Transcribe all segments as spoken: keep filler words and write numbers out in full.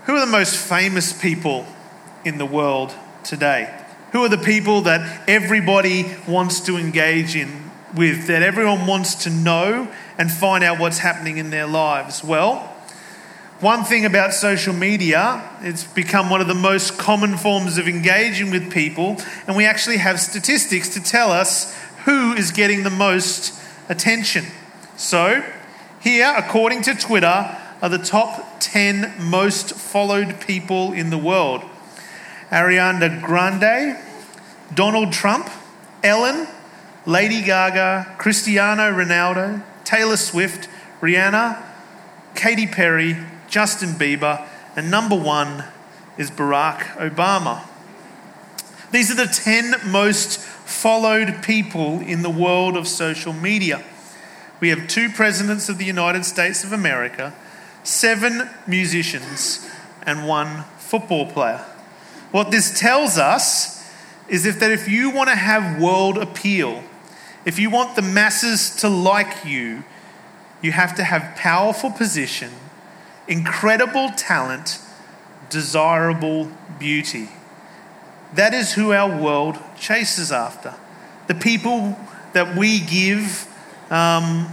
Who are the most famous people in the world today? Who are the people that everybody wants to engage in with, that everyone wants to know and find out what's happening in their lives? Well, one thing about social media, it's become one of the most common forms of engaging with people, and we actually have statistics to tell us who is getting the most attention. So, here, according to Twitter, are the top ten most followed people in the world. Ariana Grande, Donald Trump, Ellen, Lady Gaga, Cristiano Ronaldo, Taylor Swift, Rihanna, Katy Perry, Justin Bieber, and number one is Barack Obama. These are the ten most followed people in the world of social media. We have two presidents of the United States of America, seven musicians, and one football player. What this tells us is if that if you want to have world appeal, if you want the masses to like you, you have to have powerful position, incredible talent, desirable beauty. That is who our world chases after. The people that we give um,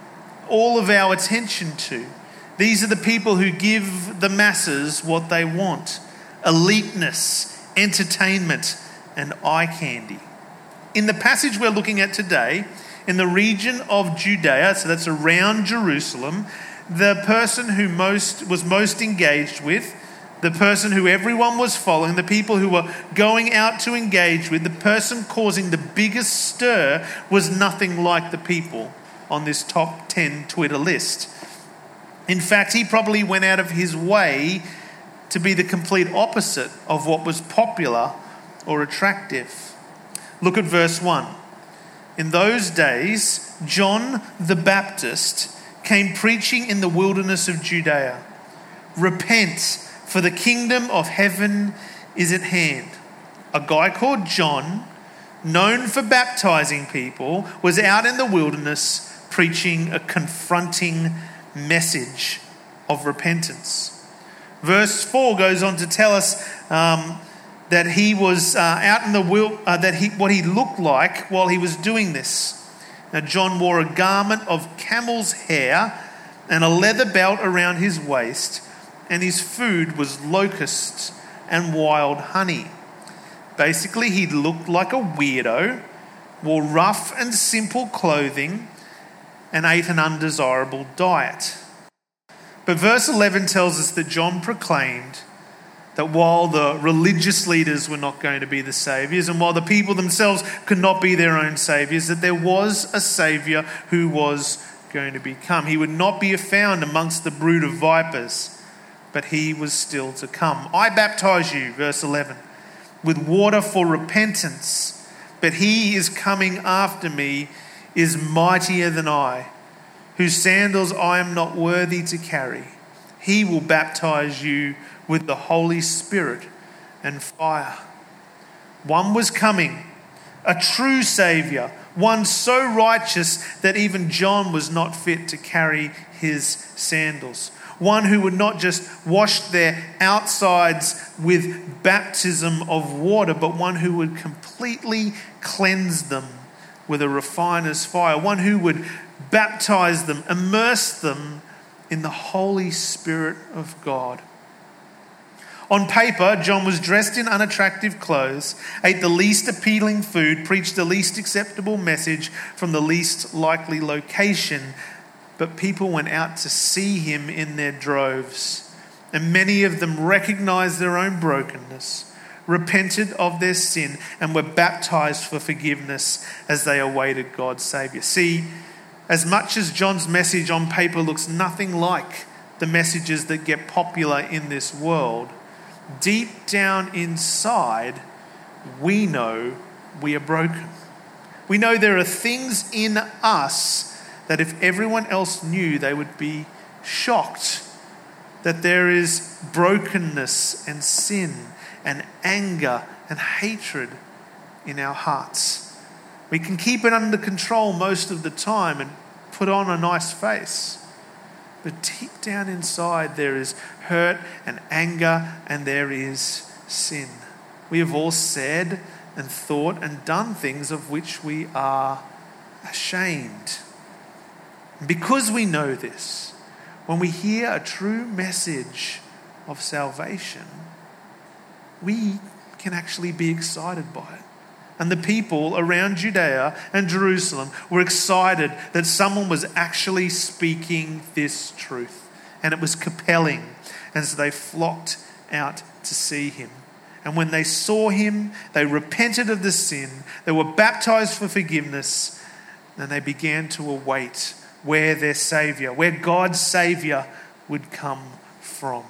all of our attention to. These are the people who give the masses what they want. Eliteness, entertainment, and eye candy. In the passage we're looking at today, in the region of Judea, so that's around Jerusalem, the person who most was most engaged with, the person who everyone was following, the people who were going out to engage with, the person causing the biggest stir was nothing like the people on this top ten Twitter list. In fact, he probably went out of his way to be the complete opposite of what was popular or attractive. Look at verse one. In those days, John the Baptist came preaching in the wilderness of Judea. Repent, for the kingdom of heaven is at hand. A guy called John, known for baptizing people, was out in the wilderness preaching a confronting message of repentance. Verse four goes on to tell us um, that he was uh, out in the wil- uh, that he what he looked like while he was doing this. Now, John wore a garment of camel's hair and a leather belt around his waist, and his food was locusts and wild honey. Basically, he looked like a weirdo, wore rough and simple clothing, and ate an undesirable diet. But verse eleven tells us that John proclaimed that while the religious leaders were not going to be the saviours, and while the people themselves could not be their own saviours, that there was a saviour who was going to become. He would not be found amongst the brood of vipers, but he was still to come. I baptize you, verse eleven, with water for repentance, but he is coming after me, is mightier than I, whose sandals I am not worthy to carry. He will baptize you with the Holy Spirit and fire. One was coming, a true Saviour, one so righteous that even John was not fit to carry his sandals. One who would not just wash their outsides with baptism of water, but one who would completely cleanse them with a refiner's fire. One who would baptize them, immerse them in the Holy Spirit of God. On paper, John was dressed in unattractive clothes, ate the least appealing food, preached the least acceptable message from the least likely location, but people went out to see him in their droves, and many of them recognized their own brokenness, repented of their sin, and were baptized for forgiveness as they awaited God's Saviour. See, as much as John's message on paper looks nothing like the messages that get popular in this world, deep down inside, we know we are broken. We know there are things in us that if everyone else knew, they would be shocked. That there is brokenness and sin and anger and hatred in our hearts. We can keep it under control most of the time and put on a nice face. But deep down inside, there is hurt and anger and there is sin. We have all said and thought and done things of which we are ashamed. Because we know this, when we hear a true message of salvation, we can actually be excited by it. And the people around Judea and Jerusalem were excited that someone was actually speaking this truth. And it was compelling. And so they flocked out to see him. And when they saw him, they repented of the sin. They were baptized for forgiveness. And they began to await where their Saviour, where God's Saviour would come from.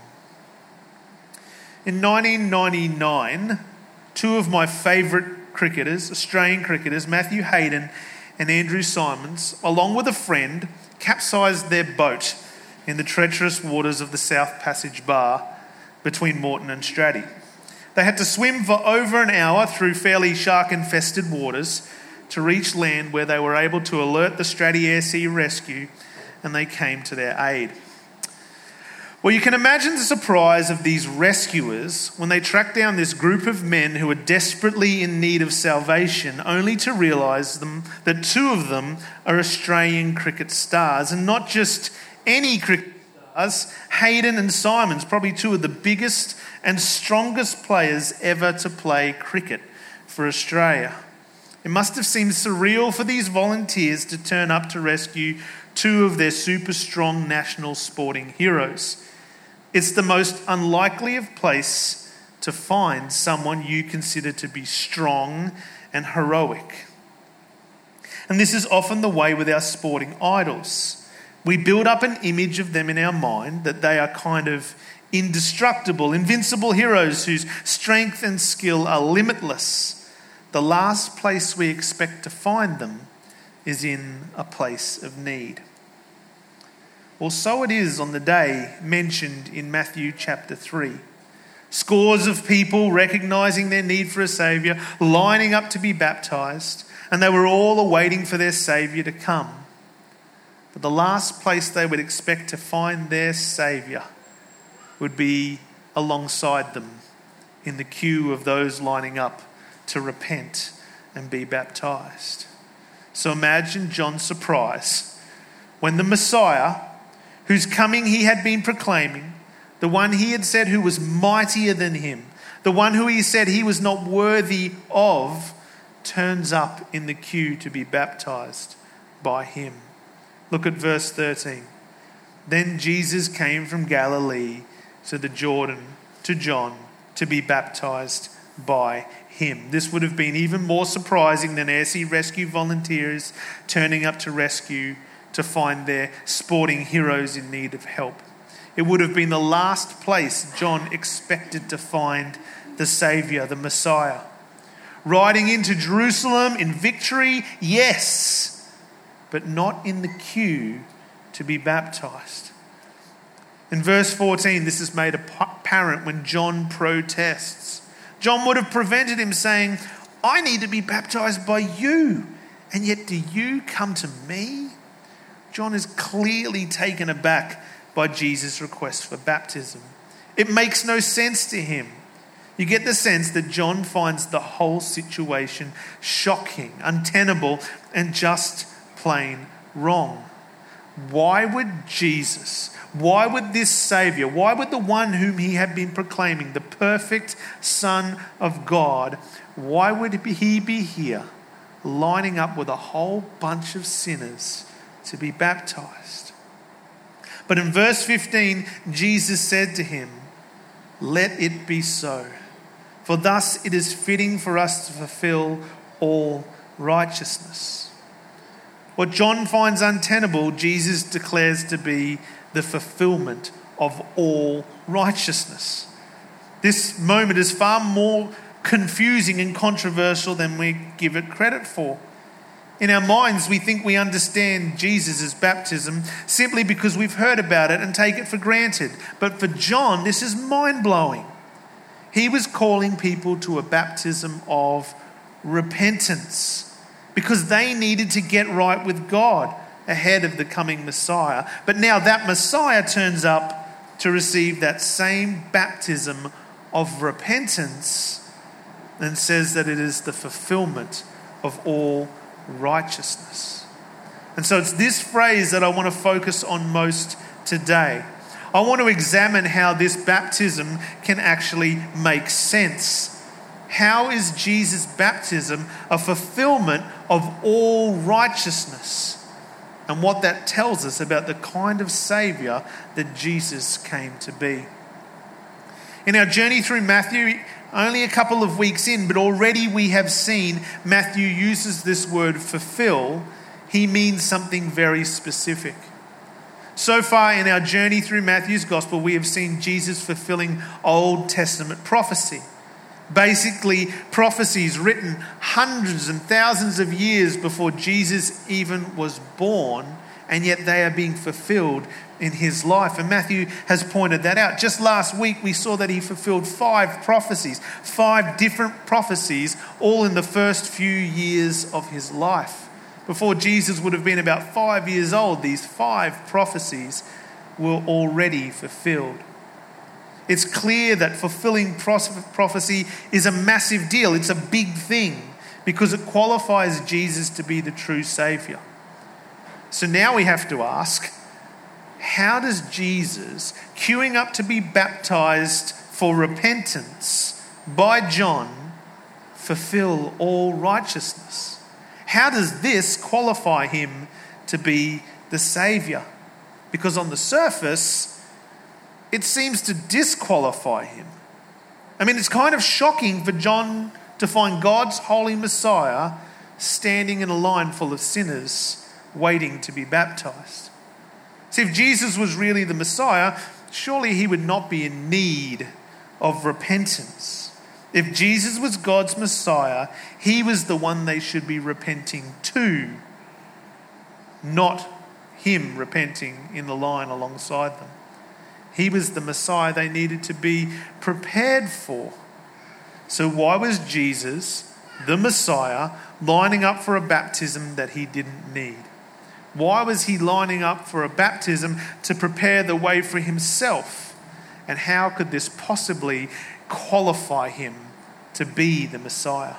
In nineteen ninety-nine, two of my favourite cricketers, Australian cricketers, Matthew Hayden and Andrew Simons, along with a friend, capsized their boat in the treacherous waters of the South Passage Bar between Moreton and Stratty. They had to swim for over an hour through fairly shark-infested waters to reach land, where they were able to alert the Stratty Air Sea Rescue, and they came to their aid. Well, you can imagine the surprise of these rescuers when they tracked down this group of men who were desperately in need of salvation, only to realise them that two of them are Australian cricket stars, and not just any cricket stars. Hayden and Simons, probably two of the biggest and strongest players ever to play cricket for Australia. It must have seemed surreal for these volunteers to turn up to rescue two of their super strong national sporting heroes. It's the most unlikely of place to find someone you consider to be strong and heroic. And this is often the way with our sporting idols. We build up an image of them in our mind, that they are kind of indestructible, invincible heroes whose strength and skill are limitless. The last place we expect to find them is in a place of need. Well, so it is on the day mentioned in Matthew chapter three. Scores of people recognising their need for a Saviour, lining up to be baptised, and they were all awaiting for their Saviour to come. But the last place they would expect to find their Saviour would be alongside them in the queue of those lining up to repent and be baptized. So imagine John's surprise when the Messiah, whose coming he had been proclaiming, the one he had said who was mightier than him, the one who he said he was not worthy of, turns up in the queue to be baptized by him. Look at verse thirteen. Then Jesus came from Galilee to the Jordan, to John, to be baptized by him. This would have been even more surprising than Air Sea Rescue volunteers turning up to rescue to find their sporting heroes in need of help. It would have been the last place John expected to find the Saviour, the Messiah. Riding into Jerusalem in victory, yes, but not in the queue to be baptized. In verse fourteen, this is made apparent when John protests. John would have prevented him, saying, I need to be baptized by you, and yet do you come to me? John is clearly taken aback by Jesus' request for baptism. It makes no sense to him. You get the sense that John finds the whole situation shocking, untenable, and just plain wrong. Why would Jesus, why would this Saviour, why would the one whom he had been proclaiming, the perfect Son of God, why would he be here lining up with a whole bunch of sinners to be baptized? But in verse fifteen, Jesus said to him, let it be so, for thus it is fitting for us to fulfill all righteousness. What John finds untenable, Jesus declares to be the fulfillment of all righteousness. This moment is far more confusing and controversial than we give it credit for. In our minds, we think we understand Jesus' baptism simply because we've heard about it and take it for granted. But for John, this is mind-blowing. He was calling people to a baptism of repentance, because they needed to get right with God. ahead of the coming Messiah. But now that Messiah turns up to receive that same baptism of repentance and says that it is the fulfillment of all righteousness. And so it's this phrase that I want to focus on most today. I want to examine how this baptism can actually make sense. How is Jesus' baptism a fulfillment of all righteousness? And what that tells us about the kind of Saviour that Jesus came to be. In our journey through Matthew, only a couple of weeks in, but already we have seen Matthew uses this word fulfill. He means something very specific. So far in our journey through Matthew's Gospel, we have seen Jesus fulfilling Old Testament prophecy. Basically, prophecies written hundreds and thousands of years before Jesus even was born, and yet they are being fulfilled in his life. And Matthew has pointed that out. Just last week, we saw that he fulfilled five prophecies, five different prophecies, all in the first few years of his life. Before Jesus would have been about five years old, these five prophecies were already fulfilled. It's clear that fulfilling prophecy is a massive deal. It's a big thing because it qualifies Jesus to be the true Saviour. So now we have to ask, how does Jesus, queuing up to be baptized for repentance by John, fulfill all righteousness? How does this qualify him to be the Saviour? Because on the surface, it seems to disqualify him. I mean, it's kind of shocking for John to find God's holy Messiah standing in a line full of sinners waiting to be baptized. See, if Jesus was really the Messiah, surely he would not be in need of repentance. If Jesus was God's Messiah, he was the one they should be repenting to, not him repenting in the line alongside them. He was the Messiah they needed to be prepared for. So why was Jesus, the Messiah, lining up for a baptism that he didn't need? Why was he lining up for a baptism to prepare the way for himself? And how could this possibly qualify him to be the Messiah?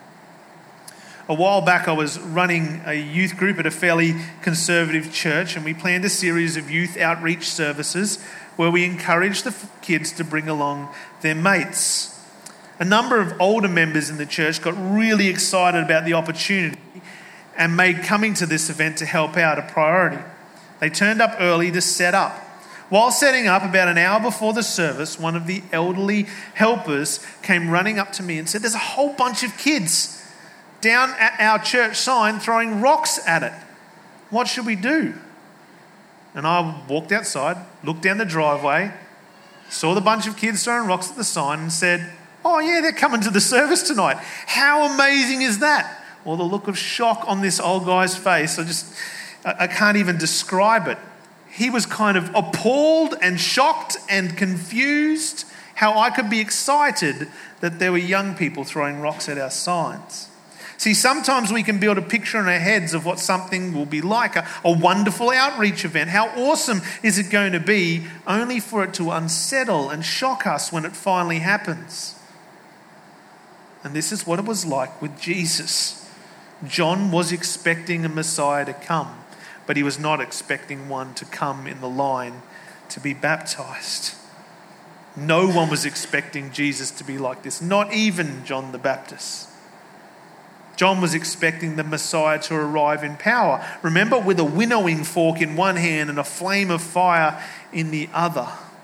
A while back, I was running a youth group at a fairly conservative church, and we planned a series of youth outreach services where we encouraged the kids to bring along their mates. A number of older members in the church got really excited about the opportunity and made coming to this event to help out a priority. They turned up early to set up. While setting up, about an hour before the service, one of the elderly helpers came running up to me and said, "There's a whole bunch of kids down at our church sign throwing rocks at it. What should we do?" And I walked outside, looked down the driveway, saw the bunch of kids throwing rocks at the sign and said, "Oh yeah, they're coming to the service tonight. How amazing is that?" Well, the look of shock on this old guy's face, I just, I can't even describe it. He was kind of appalled and shocked and confused how I could be excited that there were young people throwing rocks at our signs. See, sometimes we can build a picture in our heads of what something will be like, a, a wonderful outreach event. How awesome is it going to be, only for it to unsettle and shock us when it finally happens. And this is what it was like with Jesus. John was expecting a Messiah to come, but he was not expecting one to come in the line to be baptized. No one was expecting Jesus to be like this, not even John the Baptist. John was expecting the Messiah to arrive in power. Remember, with a winnowing fork in one hand and a flame of fire in the other.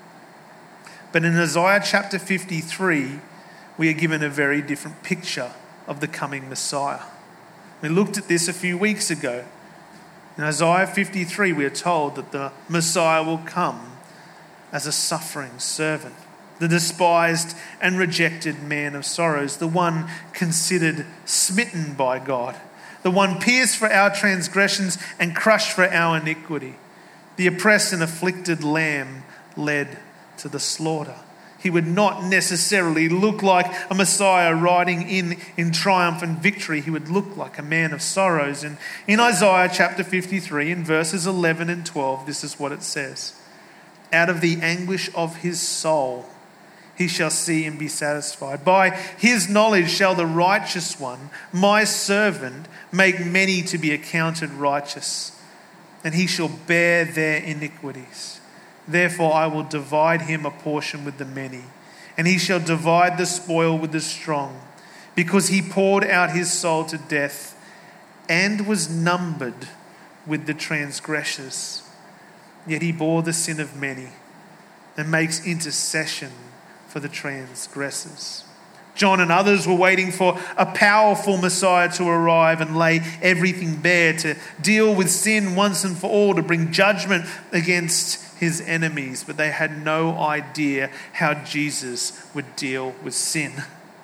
But in Isaiah chapter fifty-three, we are given a very different picture of the coming Messiah. We looked at this a few weeks ago. In Isaiah fifty-three, we are told that the Messiah will come as a suffering servant, the despised and rejected man of sorrows, the one considered smitten by God, the one pierced for our transgressions and crushed for our iniquity, the oppressed and afflicted lamb led to the slaughter. He would not necessarily look like a Messiah riding in in triumph and victory. He would look like a man of sorrows. And in Isaiah chapter fifty-three, in verses eleven and twelve, this is what it says. Out of the anguish of his soul, he shall see and be satisfied. By his knowledge shall the righteous one, my servant, make many to be accounted righteous, and he shall bear their iniquities. Therefore I will divide him a portion with the many, and he shall divide the spoil with the strong, because he poured out his soul to death and was numbered with the transgressors. Yet he bore the sin of many and makes intercession for the transgressors. John and others were waiting for a powerful Messiah to arrive and lay everything bare, to deal with sin once and for all, to bring judgment against his enemies, but they had no idea how Jesus would deal with sin.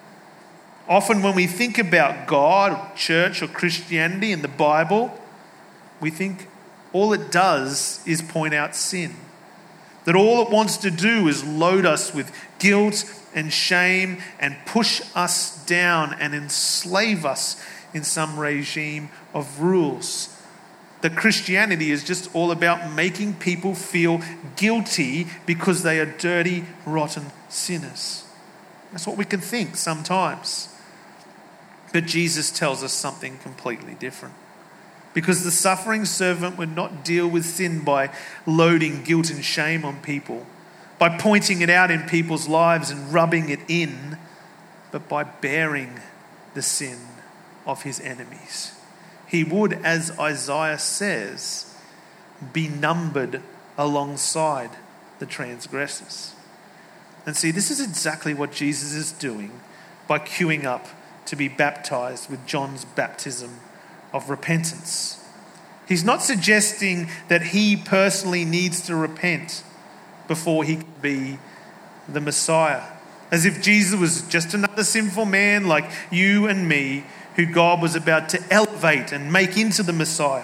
Often when we think about God, or church, or Christianity in the Bible, we think all it does is point out sin. That all it wants to do is load us with guilt and shame and push us down and enslave us in some regime of rules. That Christianity is just all about making people feel guilty because they are dirty, rotten sinners. That's what we can think sometimes. But Jesus tells us something completely different. Because the suffering servant would not deal with sin by loading guilt and shame on people, by pointing it out in people's lives and rubbing it in, but by bearing the sin of his enemies. He would, as Isaiah says, be numbered alongside the transgressors. And see, this is exactly what Jesus is doing by queuing up to be baptized with John's baptism of repentance. He's not suggesting that he personally needs to repent before he can be the Messiah, as if Jesus was just another sinful man like you and me, who God was about to elevate and make into the Messiah.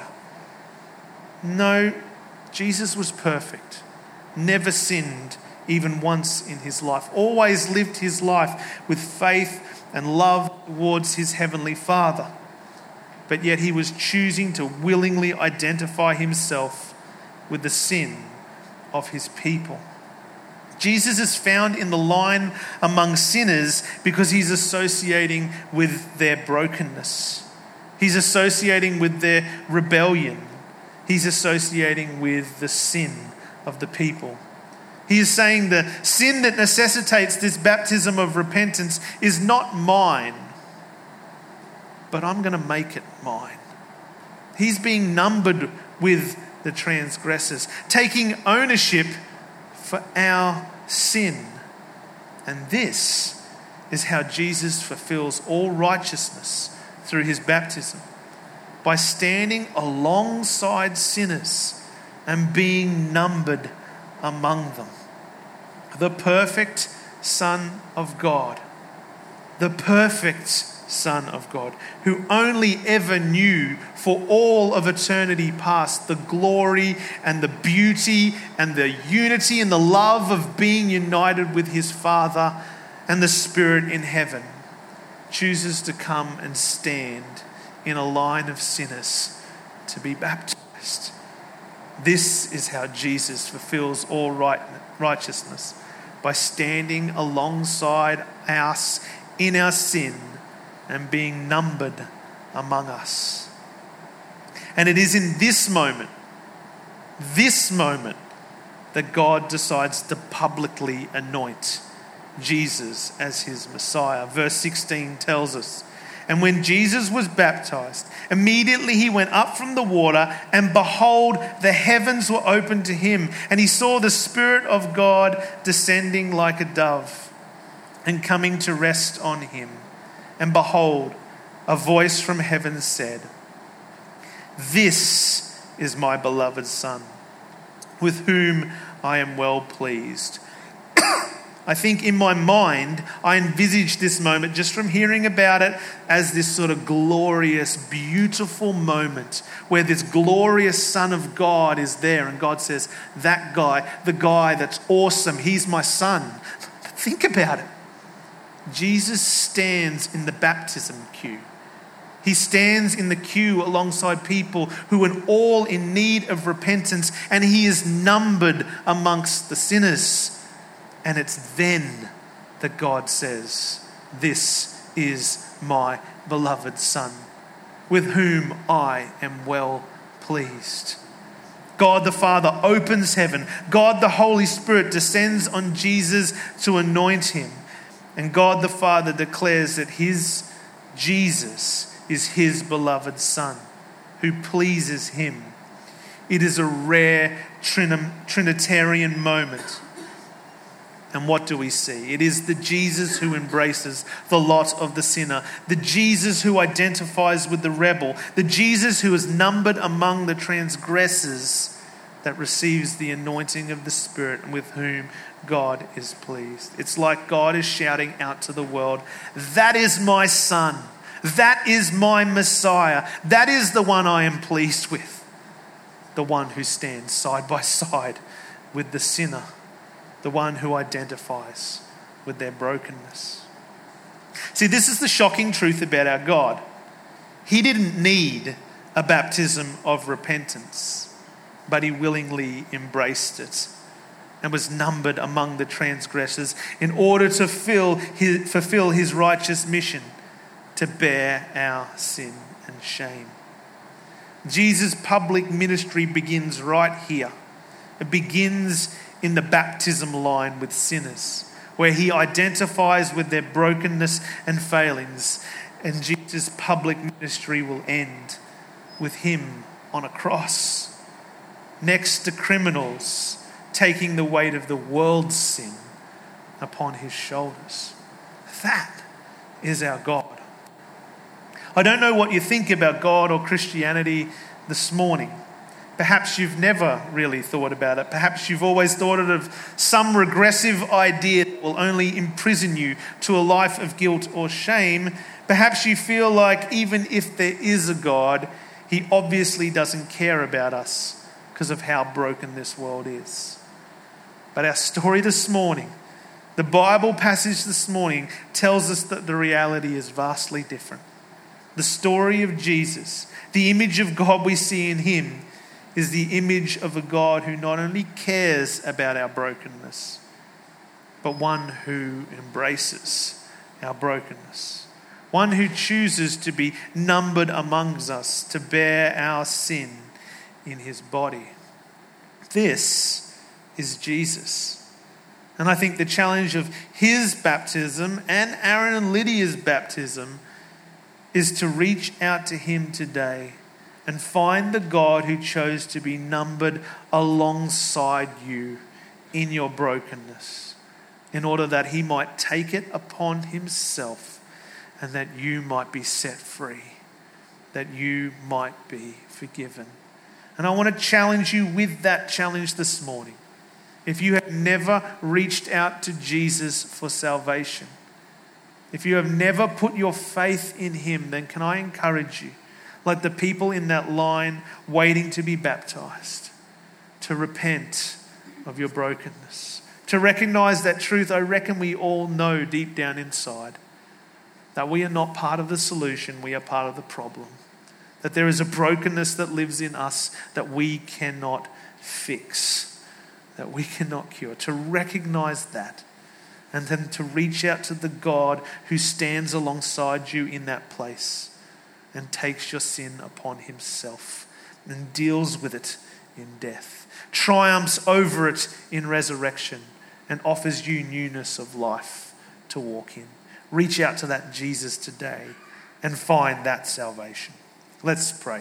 No, Jesus was perfect, never sinned even once in his life, always lived his life with faith and love towards his heavenly Father. But yet he was choosing to willingly identify himself with the sin of his people. Jesus is found in the line among sinners because he's associating with their brokenness. He's associating with their rebellion. He's associating with the sin of the people. He is saying the sin that necessitates this baptism of repentance is not mine, but I'm going to make it mine. He's being numbered with the transgressors, taking ownership for our sin. And this is how Jesus fulfills all righteousness through his baptism, by standing alongside sinners and being numbered among them. The perfect Son of God, the perfect Son of God, who only ever knew for all of eternity past the glory and the beauty and the unity and the love of being united with his Father and the Spirit in heaven, chooses to come and stand in a line of sinners to be baptized. This is how Jesus fulfills all right, righteousness, by standing alongside us in our sin and being numbered among us. And it is in this moment, this moment, that God decides to publicly anoint Jesus as his Messiah. Verse sixteen tells us, and when Jesus was baptized, immediately he went up from the water, and behold, the heavens were opened to him, and he saw the Spirit of God descending like a dove and coming to rest on him. And behold, a voice from heaven said, "This is my beloved Son, with whom I am well pleased." I think in my mind, I envisage this moment just from hearing about it as this sort of glorious, beautiful moment where this glorious Son of God is there, and God says, that guy, the guy that's awesome, he's my son. think about it. Jesus stands in the baptism queue. He stands in the queue alongside people who are all in need of repentance, and he is numbered amongst the sinners. And it's then that God says, "This is my beloved Son, with whom I am well pleased." God the Father opens heaven. God the Holy Spirit descends on Jesus to anoint him. And God the Father declares that his Jesus is his beloved Son, who pleases him. It is a rare Trin- Trinitarian moment. And what do we see? It is the Jesus who embraces the lot of the sinner, the Jesus who identifies with the rebel, the Jesus who is numbered among the transgressors, that receives the anointing of the Spirit and with whom God is pleased. It's like God is shouting out to the world, "That is my Son. That is my Messiah. That is the one I am pleased with. The one who stands side by side with the sinner. The one who identifies with their brokenness." See, this is the shocking truth about our God. He didn't need a baptism of repentance, but he willingly embraced it and was numbered among the transgressors in order to fill his, fulfill his righteous mission to bear our sin and shame. Jesus' public ministry begins right here. It begins in the baptism line with sinners, where he identifies with their brokenness and failings. And Jesus' public ministry will end with him on a cross, next to criminals, taking the weight of the world's sin upon his shoulders. That is our God. I don't know what you think about God or Christianity this morning. Perhaps you've never really thought about it. Perhaps you've always thought it of some regressive idea that will only imprison you to a life of guilt or shame. Perhaps you feel like even if there is a God, he obviously doesn't care about us because of how broken this world is. But our story this morning, the Bible passage this morning, tells us that the reality is vastly different. The story of Jesus, the image of God we see in him, is the image of a God who not only cares about our brokenness, but one who embraces our brokenness. One who chooses to be numbered amongst us, to bear our sin in his body. This is Jesus. And I think the challenge of his baptism and Aaron and Lydia's baptism is to reach out to him today and find the God who chose to be numbered alongside you in your brokenness, in order that he might take it upon himself and that you might be set free, that you might be forgiven. And I want to challenge you with that challenge this morning. If you have never reached out to Jesus for salvation, if you have never put your faith in him, then can I encourage you, like the people in that line waiting to be baptized, to repent of your brokenness, to recognize that truth I reckon we all know deep down inside, that we are not part of the solution, we are part of the problem. That there is a brokenness that lives in us that we cannot fix, that we cannot cure. To recognize that, and then to reach out to the God who stands alongside you in that place and takes your sin upon himself and deals with it in death, triumphs over it in resurrection, and offers you newness of life to walk in. Reach out to that Jesus today and find that salvation. Let's pray.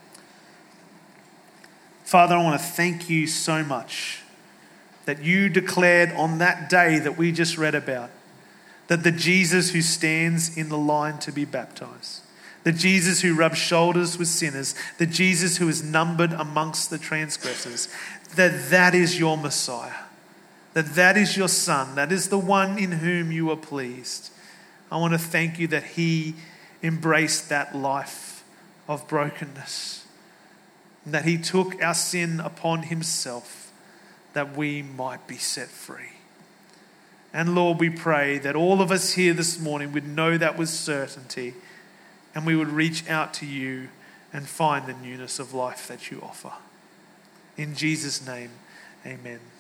Father, I want to thank you so much that you declared on that day that we just read about, that the Jesus who stands in the line to be baptized, the Jesus who rubs shoulders with sinners, the Jesus who is numbered amongst the transgressors, that that is your Messiah, that that is your Son, that is the one in whom you are pleased. I want to thank you that he embraced that life of brokenness, and that he took our sin upon himself that we might be set free. And Lord, we pray that all of us here this morning would know that with certainty, and we would reach out to you and find the newness of life that you offer. In Jesus' name, amen.